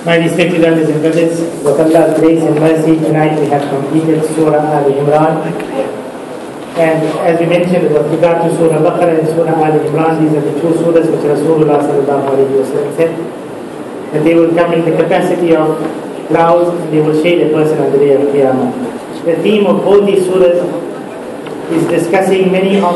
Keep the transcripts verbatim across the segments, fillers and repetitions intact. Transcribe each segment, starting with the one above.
My respected elders and brothers, with Allah's grace and mercy, tonight we have completed Surah Al-Imran. And as we mentioned, with regard to Surah Baqarah and Surah Al-Imran, these are the two surahs which Rasulullah sallallahu alayhi wa sallam said that they will come in the capacity of clouds and they will shade a person on the day of Qiyamah. The theme of both these surahs is discussing many of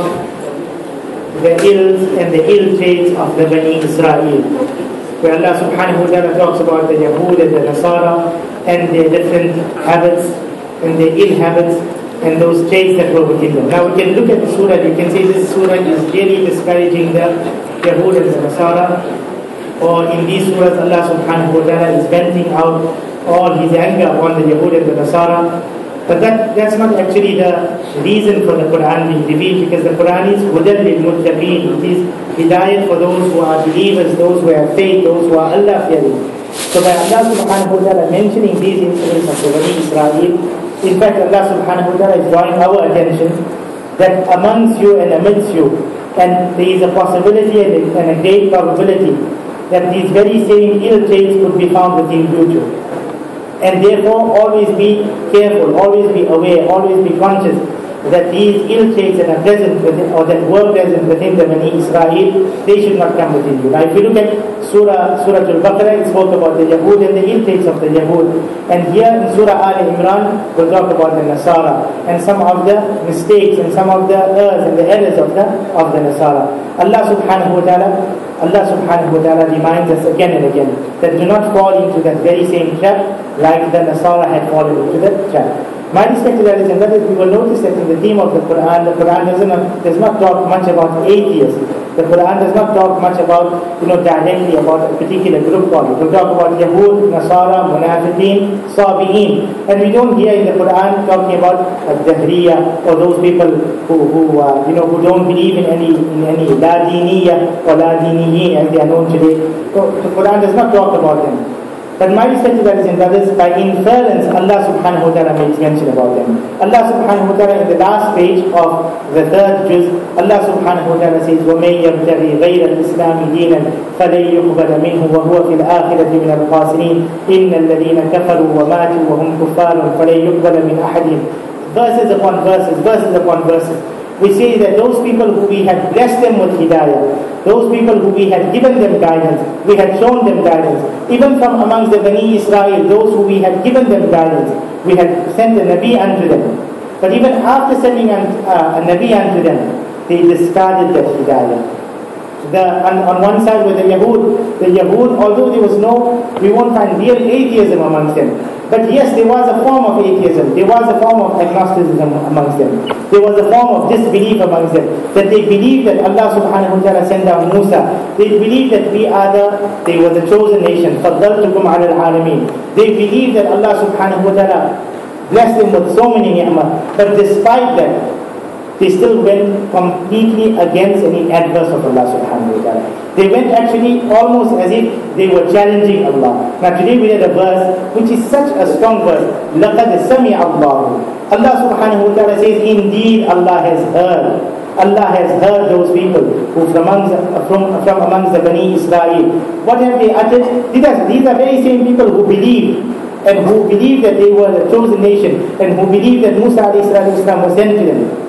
the ills and the ill traits of the Bani Israel, where Allah subhanahu wa ta'ala talks about the Yahud and the Nasara and their different habits and their ill habits and those traits that were within them. Now we can look at the surah, you can say this surah is really discouraging the Yahud and the Nasara, or in these surahs Allah subhanahu wa ta'ala is venting out all his anger upon the Yahud and the Nasara. But that, that's not actually the reason for the Quran being revealed, because the Quran is hudan lil muttaqeen. It is hidayat for those who are believers, those who have faith, those who are Allah fearing. So by Allah subhanahu wa ta'ala mentioning these incidents of the Bani Israel, in fact Allah subhanahu wa ta'ala is drawing our attention that amongst you and amidst you, and there is a possibility and a, and a great probability that these very same ill traits could be found within you too. And therefore always be careful, always be aware, always be conscious that these ill traits that are present within, or that were present within the Bani Israel, they should not come within you. Now if you look at Surah Surah Al-Baqarah, it spoke about the Yahud and the ill traits of the Yahud. And here in Surah Al-Imran, we'll talk about the Nasara and some of the mistakes and some of the errors and the errors of the of the Nasara. Allah subhanahu wa ta'ala Allah subhanahu wa ta'ala reminds us again and again that do not fall into that very same trap like the Nasara had fallen into the trap. My respected elders and brothers, we will notice that in the theme of the Quran, the Quran does not, does not talk much about atheists. The Quran does not talk much about, you know, directly about a particular group called. It will talk about Yahud, Nasara, Munafiqeen, Sabi'een. And we don't hear in the Quran talking about Dahriya or those people who, who uh, you know, who don't believe in any in any La Diniya or La Diniyin as they are known today. So the Quran does not talk about them. But my respected brothers and brothers, by inference, Allah subhanahu wa ta'ala makes mention about them. Allah subhanahu wa ta'ala in the last page of the third juz, Allah subhanahu wa ta'ala says, وَمَنْ يَبْتَغِي غَيْرَ الْإِسْلَامِ دِينًا فَلَنْ يُقْبَلَ مِنْهُ وَهُوَ فِي الْآخِرَةِ مِنَ الْخَاسِرِينَ إِنَّ الَّذِينَ كَفَرُوا وَمَاتُوا وَهُمْ كُفَّارٌ فَلَنْ يُقْبَلَ مِنْ أَحَدِهِمْ. Verses upon verses, verses upon verses. We say that those people who we had blessed them with hidayah, those people who we had given them guidance, we had shown them guidance, even from amongst the Bani Israel, those who we had given them guidance, we had sent a Nabi unto them. But even after sending an, uh, a Nabi unto them, they discarded that hidayah. The, on, on one side were the Yahud. The Yahud, although there was no, we won't find real atheism amongst them. But yes, there was a form of atheism. There was a form of agnosticism amongst them. There was a form of disbelief amongst them. That they believed that Allah subhanahu wa ta'ala sent down Musa. They believed that we are the, they were the chosen nation. فَضَّلْتُكُمْ عَلَى الْعَالَمِينَ. They believed that Allah subhanahu wa ta'ala blessed them with so many ni'mah. But despite that, they still went completely against any adverse of Allah subhanahu wa ta'ala. They went actually almost as if they were challenging Allah. Now today we read a verse which is such a strong verse. لَقَدْ سَمِعَ اللَّهُ. Allah subhanahu wa ta'ala says, indeed Allah has heard. Allah has heard those people who from amongst, from, from amongst the Bani Israel. What have they uttered? These are, these are very same people who believe and who believe that they were the chosen nation and who believe that Musa alayhi salatu wasalam was sent to them.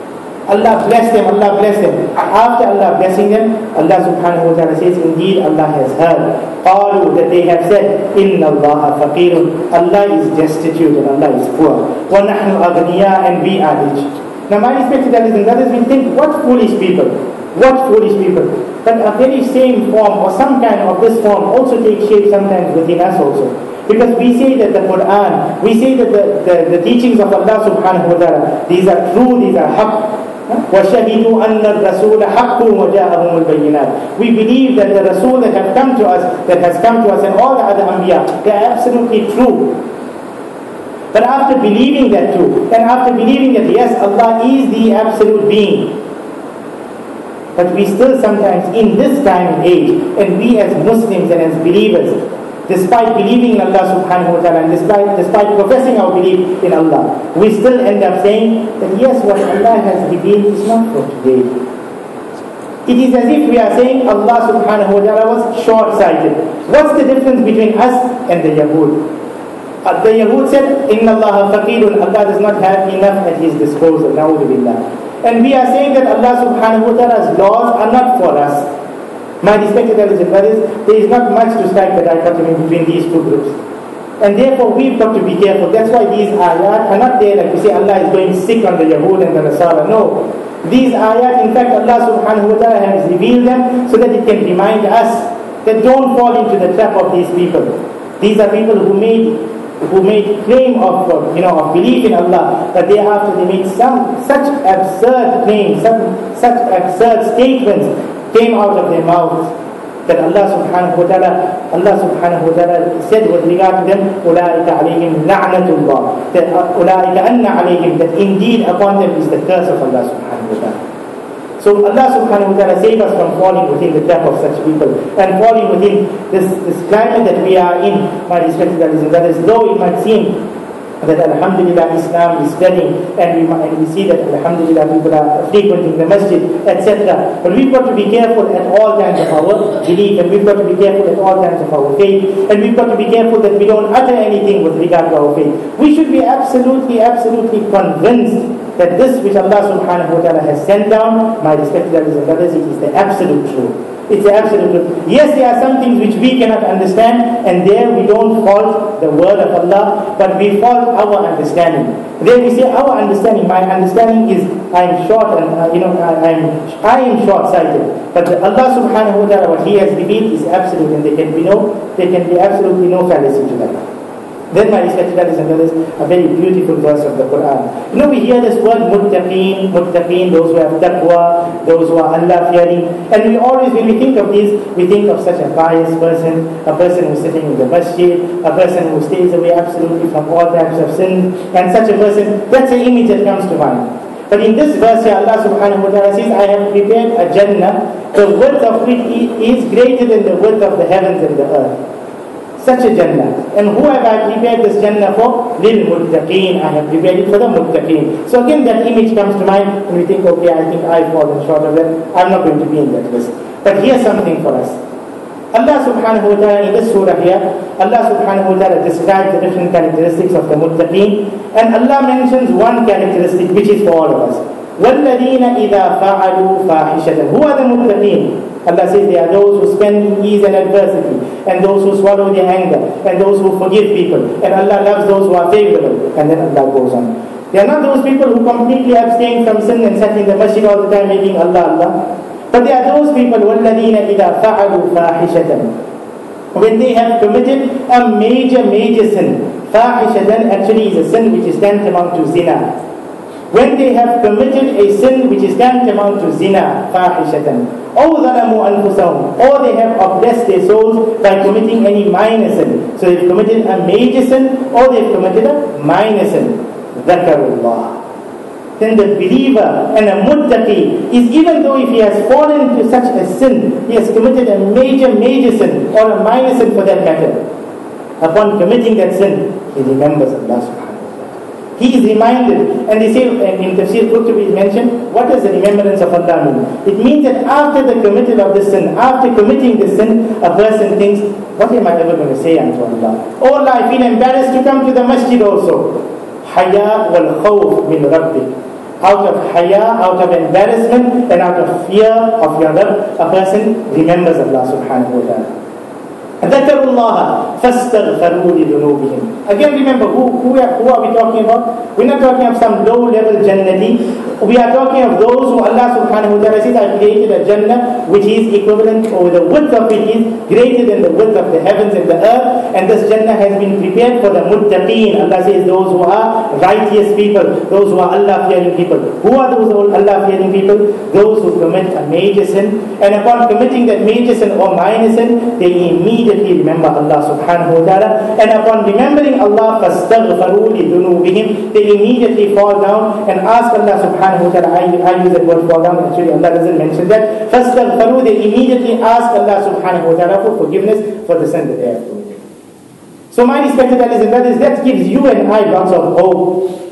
Allah bless them, Allah bless them. After Allah blessing them, Allah subhanahu wa ta'ala says, indeed Allah has heard. قالوا, that they have said, إِنَّ اللَّهَ فَقِيرٌ. Allah is destitute and Allah is poor. وَنَحْنُ أَغْنِيَاء, and we are rich. Now my respected brothers and brothers, we think, what foolish people. What foolish people. But a very same form or some kind of this form also takes shape sometimes within us also. Because we say that the Quran, we say that the, the, the teachings of Allah subhanahu wa ta'ala, these are true, these are haqq. وَشَهِدُوا أَنَّ الرَّسُولَ حَقٌّ وَجَاءَهُمُ الْبَيِّنَاتِ. We believe that the Rasul that have come to us, that has come to us and all the other Anbiya, they are absolutely true. But after believing that too, and after believing that yes, Allah is the absolute being, but we still sometimes in this time and age, and we as Muslims and as believers, despite believing in Allah subhanahu wa ta'ala and despite, despite professing our belief in Allah, we still end up saying that yes, what Allah has revealed is not for today. It is as if we are saying Allah subhanahu wa ta'ala was short-sighted. What's the difference between us and the Yahud? Uh, the Yahud said, Inna Allah faqirun, Allah does not have enough at his disposal. Na'udhu billah. And we are saying that Allah subhanahu wa ta'ala's laws are not for us. My respected elders and brothers, there is not much to strike the dichotomy between these two groups. And therefore we've got to be careful. That's why these ayat are not there like we say Allah is going sick on the Yahud and the Nasara. No. These ayat, in fact, Allah subhanahu wa ta'ala has revealed them so that it can remind us that don't fall into the trap of these people. These are people who made who made claim of you know of belief in Allah, but thereafter they made some such absurd claims, some such absurd statements came out of their mouths that Allah subhanahu wa ta'ala Allah subhanahu wa ta'ala said with regard to them, Ulaika alayhim la'natullah, that Ulaika anna alayhim, that indeed upon them is the curse of Allah subhanahu wa ta'ala. So Allah subhanahu wa ta'ala save us from falling within the trap of such people and falling within this, this climate that we are in, my respected brothers and brothers. Though it might seem that alhamdulillah Islam is spreading and we, and we see that alhamdulillah people are frequenting the masjid, et cetera. But we've got to be careful at all times of our belief, and we've got to be careful at all times of our faith, and we've got to be careful that we don't utter anything with regard to our faith. We should be absolutely, absolutely convinced that this which Allah subhanahu wa ta'ala has sent down, my respected brothers and brothers, it is the absolute truth. It's the absolute truth. Yes, there are some things which we cannot understand, and there we don't fault the word of Allah, but we fault our understanding. There we say our understanding, my understanding is I am short and uh, you know I, I am I am short-sighted. But the Allah subhanahu wa ta'ala, what He has revealed is absolute, and there can be no there can be absolutely no fallacy to that. Then, my respected brothers and brothers, a very beautiful verse of the Quran. You know, we hear this word muttaqeen, muttaqeen, those who have taqwa, those who are Allah-fearing. And we always, when we think of these, we think of such a pious person, a person who's sitting in the masjid, a person who stays away absolutely from all types of sin. And such a person, that's the image that comes to mind. But in this verse here, Allah subhanahu wa ta'ala says, I have prepared a Jannah, the width of which is greater than the width of the heavens and the earth. Such a Jannah. And who have I prepared this Jannah for? Lil muttaqeen. I have prepared it for the muttaqeen. So again that image comes to mind and we think, okay, I think I've fallen short of that. I'm not going to be in that list. But here's something for us. Allah subhanahu wa ta'ala in this surah here, Allah subhanahu wa ta'ala describes the different characteristics of the muttaqeen. And Allah mentions one characteristic which is for all of us. وَالَّذِينَ إِذَا فَعَلُوا فَاحِشَةً. Who are the muttaqeen? Allah says they are those who spend in ease and adversity, and those who swallow their anger, and those who forgive people, and Allah loves those who are favorable. And then Allah goes on. They are not those people who completely abstain from sin and sat in the masjid all the time making Allah, Allah. But they are those people, وَالَّذِينَ إِذَا فَعَلُوا فَاحِشَةً. When they have committed a major, major sin. فَاحِشَةً actually is a sin which is tantamount to zina. When they have committed a sin which is tantamount to zina, fahishatan, or ظَلَمُوا أَنفُسَهُمْ, or they have oppressed their souls by committing any minor sin. So they've committed a major sin, or they've committed a minor sin. ذَكَرُوا اللَّهِ. Then the believer and a muttaqi is, even though if he has fallen into such a sin, he has committed a major, major sin, or a minor sin for that matter, upon committing that sin, he remembers Allah subhanahu. He is reminded, and they say in Tafsir Qurtubi is mentioned, what does the remembrance of Allah mean? It means that after the committal of this sin, after committing this sin, a person thinks, what am I ever going to say unto Allah? Oh Allah, I feel embarrassed to come to the masjid also. Haya wal khawf min rabbik. Out of haya, out of embarrassment, and out of fear of your Rabb, a person remembers Allah subhanahu wa ta'ala. ذَكَرُوا اللَّهَ فَاسْتَغْفَرُوا لِذُنُوبِهِمْ. Again remember, who, who, are, who are we talking about? We're not talking of some low-level Jannati. We are talking of those who Allah subhanahu wa ta'ala says, I created a Jannah which is equivalent, or the width of it is greater than the width of the heavens and the earth. And this Jannah has been prepared for the muttaqeen. Allah says those who are righteous people, those who are Allah-fearing people. Who are those Allah-fearing people? Those who commit a major sin, and upon committing that major sin or minor sin, they immediately remember Allah subhanahu wa ta'ala, and upon remembering Allah, فَاسْتَغْفَرُوا لِذُنُوبِهِمْ, they immediately fall down and ask Allah subhanahu wa ta'ala. I, I use that word fall down, actually Allah doesn't mention that. فَاسْتَغْفَرُوا, they immediately ask Allah subhanahu wa ta'ala for forgiveness for the sin that they have committed. So my respected brothers and brothers, that gives you and I lots of hope.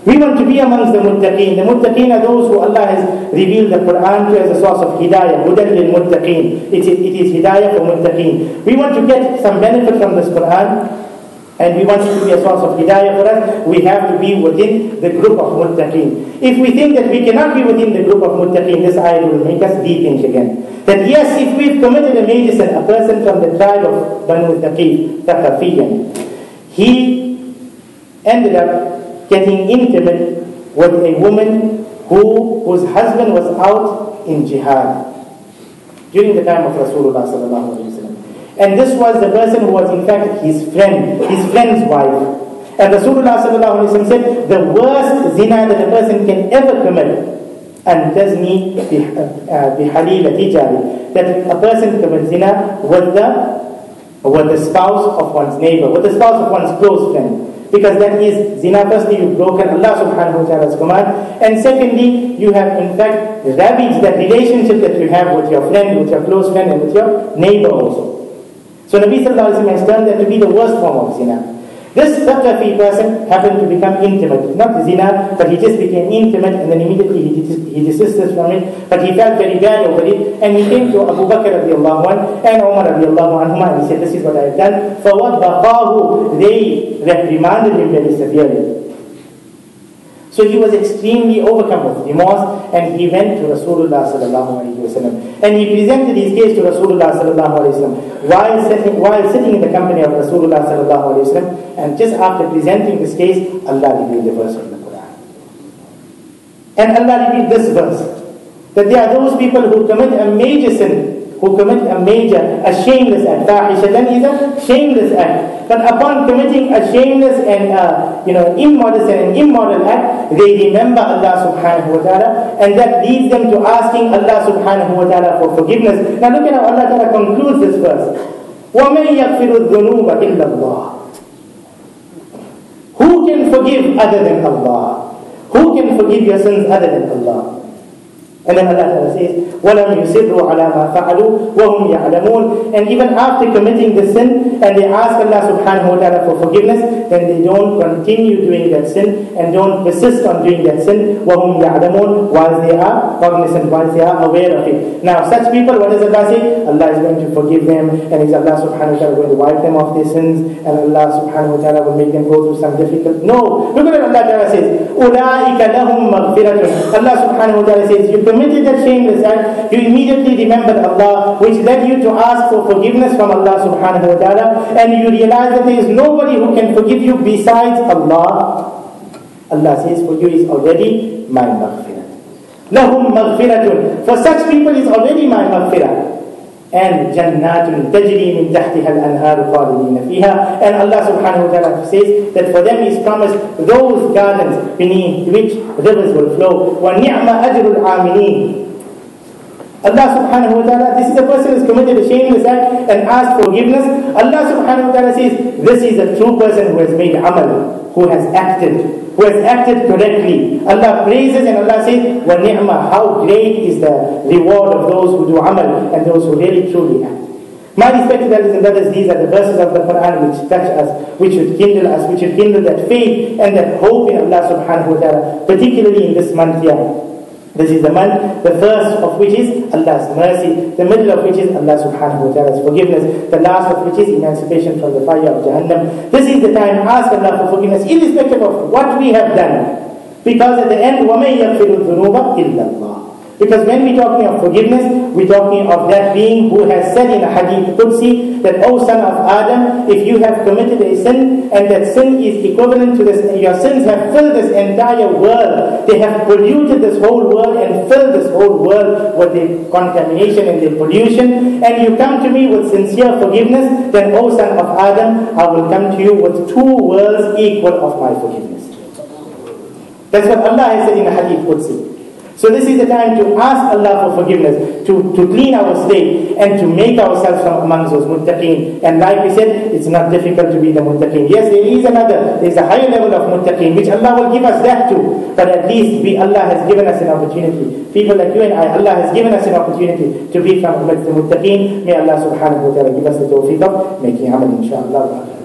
We want to be amongst the muttaqeen. The muttaqeen are those who Allah has revealed the Quran to as a source of hidayah. Hudan lil muttaqeen. It is, it is hidayah for muttaqeen. We want to get some benefit from this Quran, and we want it to be a source of hidayah for us. We have to be within the group of muttaqeen. If we think that we cannot be within the group of muttaqeen, this ayah will make us rethink again. That yes, if we've committed a major sin, a person from the tribe of Banu Thaqif, Thaqafiyan, he ended up getting intimate with a woman who, whose husband was out in jihad during the time of Rasulullah sallallahu alaihi wasallam. And this was the person who was in fact his friend, his friend's wife. And Rasulullah sallallahu alaihi wasallam said, the worst zina that a person can ever commit, and tazni bihalilati jari, that a person commits zina with the, with the spouse of one's neighbor, with the spouse of one's close friend. Because that is zina. Firstly, you've broken Allah subhanahu wa ta'ala's command. And secondly, you have in fact ravaged that relationship that you have with your friend, with your close friend, and with your neighbor also. So Nabi sallallahu alayhi wa sallam has turned that to be the worst form of zina. This Thaqafi person happened to become intimate. Not zina, but he just became intimate, and then immediately he, des- he desisted from it. But he felt very bad over it, and he came to Abu Bakr radiallahu anhu and Umar radiallahu anhuma, and he said, this is what I have done. فَوَضَّقَاهُ They reprimanded him very severely. So he was extremely overcome with remorse, and he went to Rasulullah sallallahu alaihi wasallam, and he presented his case to Rasulullah sallallahu alaihi wasallam while sitting while sitting in the company of Rasulullah sallallahu alaihi wasallam. And just after presenting this case, Allah revealed the verse from the Quran, and Allah revealed this verse, that there are those people who commit a major sin, who commit a major, a shameless act. Fahishatan is a shameless act. But upon committing a shameless and uh, you know immodest and an immoral act, they remember Allah subhanahu wa ta'ala, and that leads them to asking Allah subhanahu wa ta'ala for forgiveness. Now look at how Allah ta'ala concludes this verse. وَمَنْ يَغْفِرُ الذُّنُوبَ إِلَّا اللَّهِ Who can forgive other than Allah? Who can forgive your sins other than Allah? And then Allah Ta'ala says, وَلَمْ يُسِرُّوا عَلَى مَا فَعَلُوا وَهُمْ يَعْلَمُونَ And even after committing the sin, and they ask Allah subhanahu wa ta'ala for forgiveness, then they don't continue doing that sin, and don't persist on doing that sin, وَهُمْ يَعْلَمُونَ While they are cognizant, while they are aware of it. Now such people, what does Allah say? Allah is going to forgive them, and is Allah subhanahu wa ta'ala going to wipe them off their sins, and Allah subhanahu wa ta'ala will make them go through some difficult... No! Look at what Allah Ta'ala says, أُولَٰئِكَ لَهُمْ مَغْفِرَةٌ Allah subhanahu wa ta'ala says, you committed that shameless act, you immediately remembered Allah, which led you to ask for forgiveness from Allah subhanahu wa ta'ala, and you realize that there is nobody who can forgive you besides Allah. Allah says, for you is already my maghfirah. Lahum maghfiratun. For such people is already my maghfirah. And jannatun tajri min tahtiha al-anhar khalidina fiha. And Allah subhanahu wa ta'ala says that for them is promised those gardens beneath which rivers will flow. Wa ni'ma ajrul amilin. Allah subhanahu wa ta'ala, this is a person who has committed a shameless act and asked forgiveness. Allah subhanahu wa ta'ala says, this is a true person who has made amal, who has acted, who has acted correctly. Allah praises, and Allah says, wa ni'ma, how great is the reward of those who do amal and those who really truly act. My respected brothers and brothers, these are the verses of the Quran which touch us, which should kindle us, which should kindle that faith and that hope in Allah subhanahu wa ta'ala, particularly in this month here. This is the month, the first of which is Allah's mercy, the middle of which is Allah subhanahu wa ta'ala's forgiveness, the last of which is emancipation from the fire of Jahannam. This is the time, ask Allah for forgiveness, irrespective of what we have done. Because at the end, وَمَنْ يَغْفِرُ الذُّنُوبَ إِلَّا اللَّهِ Because when we're talking of forgiveness, we're talking of that being who has said in a hadith Qudsi that, O son of Adam, if you have committed a sin, and that sin is equivalent to this, your sins have filled this entire world, they have polluted this whole world and filled this whole world with the contamination and the pollution, and you come to me with sincere forgiveness, then, O son of Adam, I will come to you with two worlds equal of my forgiveness. That's what Allah has said in a hadith Qudsi. So this is the time to ask Allah for forgiveness, to, to clean our slate, and to make ourselves from amongst those muttaqeen. And like we said, it's not difficult to be the muttaqeen. Yes, there is another, there is a higher level of muttaqeen, which Allah will give us that too. But at least we, Allah has given us an opportunity. People like you and I, Allah has given us an opportunity to be from amongst the muttaqeen. May Allah subhanahu wa ta'ala give us the tawfiq of making amal, inshaAllah.